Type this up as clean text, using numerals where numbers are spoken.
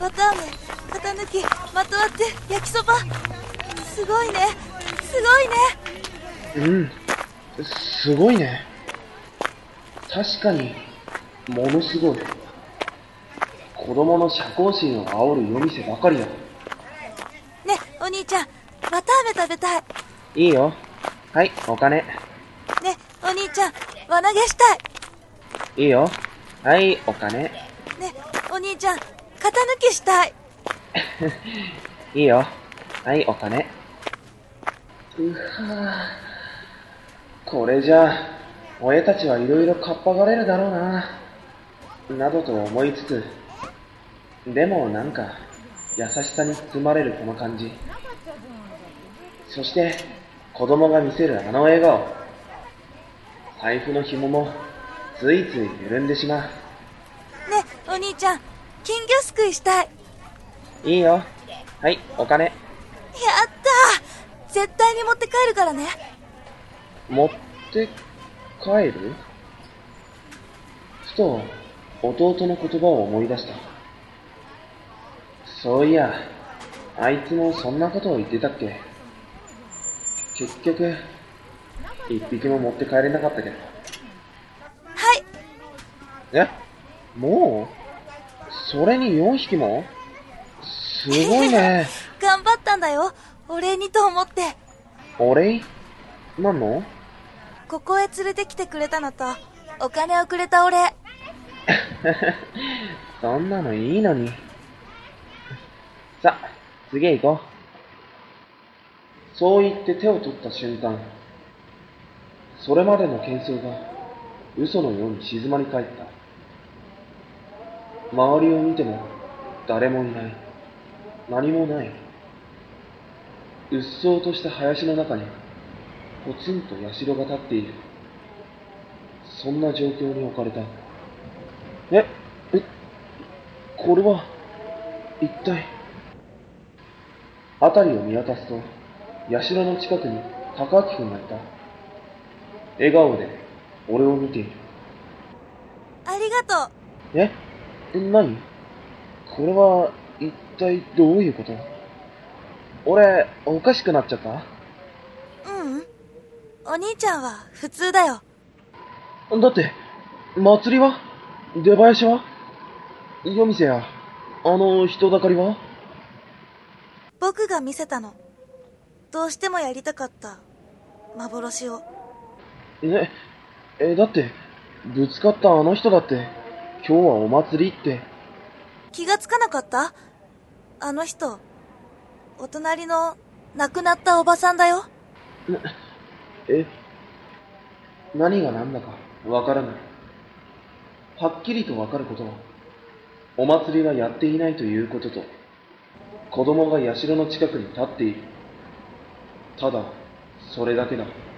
綿あめ、型抜き、まとわって焼きそば。すごいね、すごいね。 うん、すごいね。確かに、ものすごい。子供の社交心を煽る夜店ばかりだ。 ね、お兄ちゃん、綿あめ食べたい。 いいよ。はい、お金。 ね、お兄ちゃん、輪投げしたい。 いいよ。はい、お金。 ね、お兄ちゃん、型抜きしたい。 いいよ。はい、お金。うはぁ。これじゃあ、親たちはいろいろかっぱがれるだろうな。などと思いつつ、でもなんか、優しさに包まれるこの感じ。そして、子供が見せるあの笑顔。財布の紐も、ついつい緩んでしまう。 ね、お兄ちゃん、金魚すくいしたい。 いいよ。はい、お金。 やったー、絶対に持って帰るからね。 持って帰る？ふと、弟の言葉を思い出した。そういや、あいつもそんなことを言ってたっけ？結局、一匹も持って帰れなかったけど。 はい。 え？もう？それに4匹も？すごいね。 頑張ったんだよ、お礼にと思って。 お礼？なんの？ ここへ連れてきてくれたのと、お金をくれたお礼。 そんなのいいのに。さ、次へ行こう。そう言って手を取った瞬間、それまでの喧騒が嘘のように静まり返った。周りを見ても誰もいない。何もない。うっそうとした林の中にポツンと社が立っている。そんな状況に置かれた。え、え、これは、一体。辺りを見渡すと、社の近くに高明君がいた。笑顔で俺を見ている。 ありがとう。 え、何？これは一体どういうこと？俺、おかしくなっちゃった？ ううん。お兄ちゃんは普通だよ。 だって、祭りは？出囃子は？夜店や、あの人だかりは？ 僕が見せたの。どうしてもやりたかった幻を。 だって、ぶつかったあの人だって、今日はお祭りって。 気がつかなかった？あの人、お隣の亡くなったおばさんだよ。 え、何が何だかわからない。はっきりとわかることは、お祭りはやっていないということと、子供が社の近くに立っている。ただ、それだけだ。